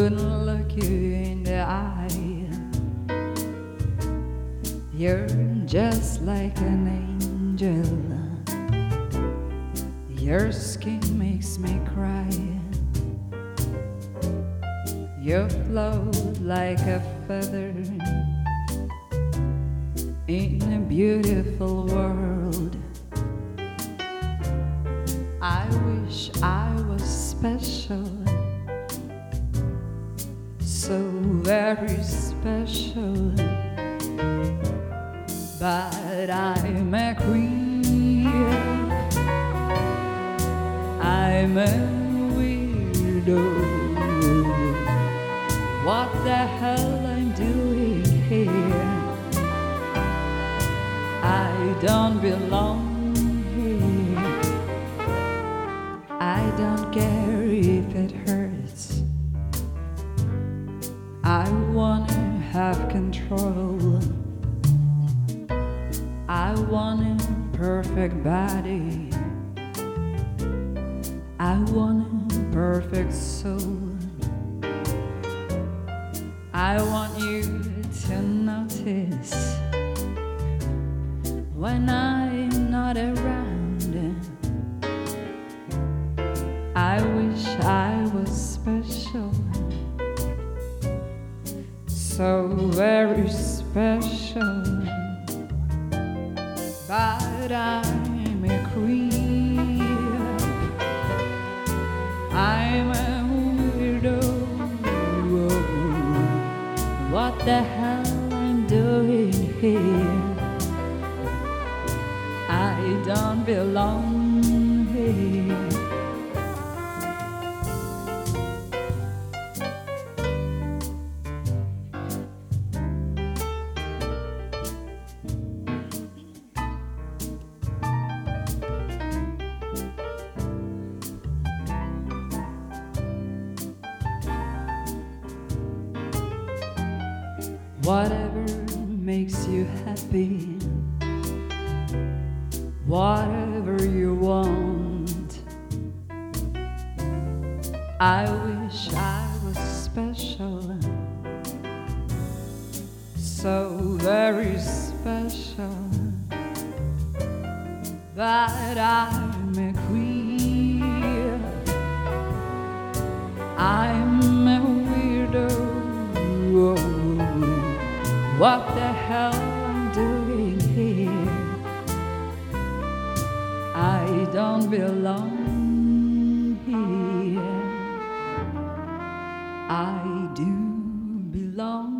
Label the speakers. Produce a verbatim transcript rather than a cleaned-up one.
Speaker 1: couldn't look you in the eye. You're just like an angel. Your skin makes me cry. You float like a feather in a beautiful world. I wish I was special, so very special, but I'm a queen. I'm a weirdo. What the hell I'm doing here? I don't belong here. I don't care if it hurts. I wanna have control. I want a perfect body. I want a perfect soul. I want you to notice when I'm not around. I wish I was special, so very special, but I'm a queen. I'm a weirdo. What the hell I'm doing here? I don't belong here. Whatever makes you happy, whatever you want. I wish I was special, so very special, but I'm a queen. I'm a weirdo. What the hell I'm doing here? I don't belong here. I do belong